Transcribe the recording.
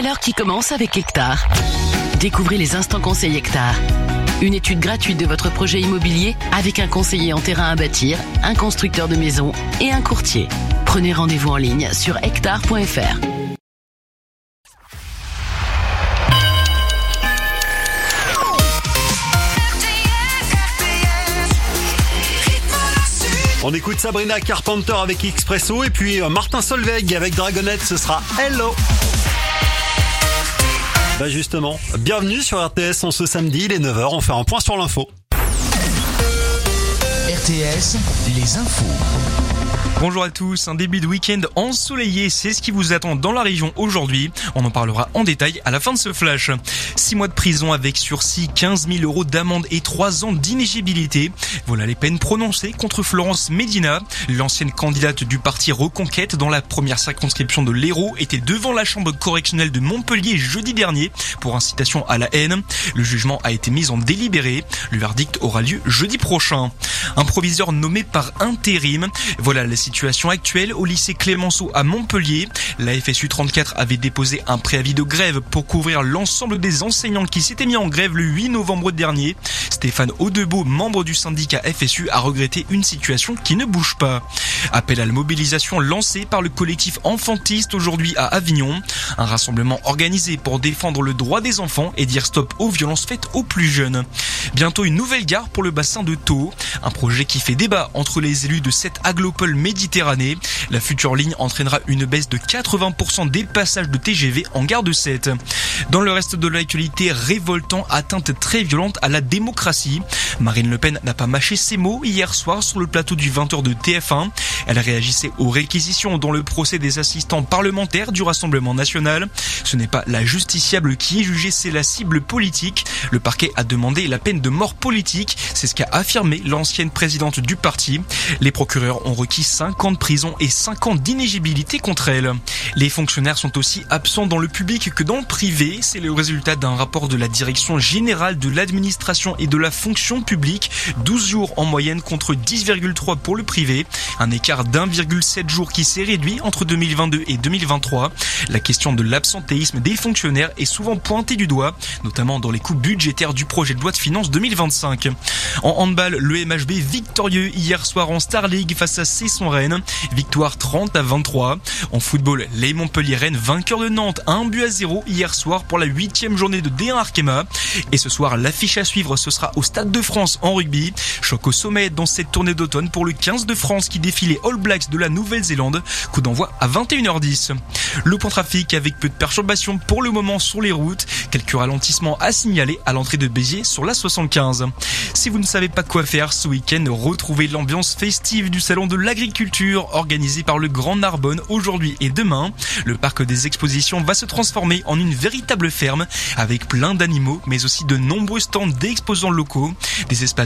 valeur qui commence avec Hectare. Découvrez les instants conseils Hectare. Une étude gratuite de votre projet immobilier avec un conseiller en terrain à bâtir, un constructeur de maisons et un courtier. Prenez rendez-vous en ligne sur hectare.fr. On écoute Sabrina Carpenter avec Expresso et puis Martin Solveig avec Dragonette, ce sera Hello. Bah justement, bienvenue sur RTS en ce samedi, il est 9h, on fait un point sur l'info. RTS, les infos. Bonjour à tous, un début de week-end ensoleillé, c'est ce qui vous attend dans la région aujourd'hui. On en parlera en détail à la fin de ce flash. 6 mois de prison avec sursis, 15 000 € d'amende et 3 ans d'inéligibilité. Voilà les peines prononcées contre Florence Medina. L'ancienne candidate du parti Reconquête dans la première circonscription de l'Hérault était devant la chambre correctionnelle de Montpellier jeudi dernier pour incitation à la haine. Le jugement a été mis en délibéré. Le verdict aura lieu jeudi prochain. Un proviseur nommé par intérim. Voilà la situation actuelle au lycée Clémenceau à Montpellier. La FSU 34 avait déposé un préavis de grève pour couvrir l'ensemble des enseignants qui s'étaient mis en grève le 8 novembre dernier. Stéphane Audebeau, membre du syndicat FSU, a regretté une situation qui ne bouge pas. Appel à la mobilisation lancé par le collectif Enfantiste aujourd'hui à Avignon. Un rassemblement organisé pour défendre le droit des enfants et dire stop aux violences faites aux plus jeunes. Bientôt une nouvelle gare pour le bassin de Thau. Un projet qui fait débat entre les élus de cette agglomération Méditerranée. La future ligne entraînera une baisse de 80% des passages de TGV en gare de Sète. Dans le reste de l'actualité, révoltant, atteinte très violente à la démocratie. Marine Le Pen n'a pas mâché ses mots hier soir sur le plateau du 20h de TF1. Elle réagissait aux réquisitions dans le procès des assistants parlementaires du Rassemblement national. Ce n'est pas la justiciable qui est jugée, c'est la cible politique. Le parquet a demandé la peine de mort politique. C'est ce qu'a affirmé l'ancienne présidente du parti. Les procureurs ont requis 5 ans de prison et 5 ans d'inéligibilité contre elle. Les fonctionnaires sont aussi absents dans le public que dans le privé. C'est le résultat d'un rapport de la Direction générale de l'administration et de la fonction publique. 12 jours en moyenne contre 10,3 pour le privé. Un écart d'1,7 jours qui s'est réduit entre 2022 et 2023. La question de l'absentéisme des fonctionnaires est souvent pointée du doigt, notamment dans les coupes budgétaires du projet de loi de finances 2025. En handball, le MHB victorieux hier soir en Star League face à Cesson-Rennes. Victoire 30-23. En football, les Montpellier-Rennes vainqueurs de Nantes 1-0 hier soir pour la 8e journée de D1 Arkema. Et ce soir, l'affiche à suivre, ce sera au Stade de France en rugby. Choc au sommet dans cette tournée d'automne pour le 15 de France qui défie les All Blacks de la Nouvelle-Zélande. Coup d'envoi à 21h10. Le point trafic avec peu de perturbations pour le moment sur les routes. Quelques ralentissements à signaler à l'entrée de Béziers sur la 75. Si vous ne savez pas quoi faire ce week-end, retrouvez l'ambiance festive du salon de l'agriculture organisé par le Grand Narbonne aujourd'hui et demain. Le parc des expositions va se transformer en une véritable ferme avec plein d'animaux mais aussi de nombreux stands d'exposants locaux. Des espaces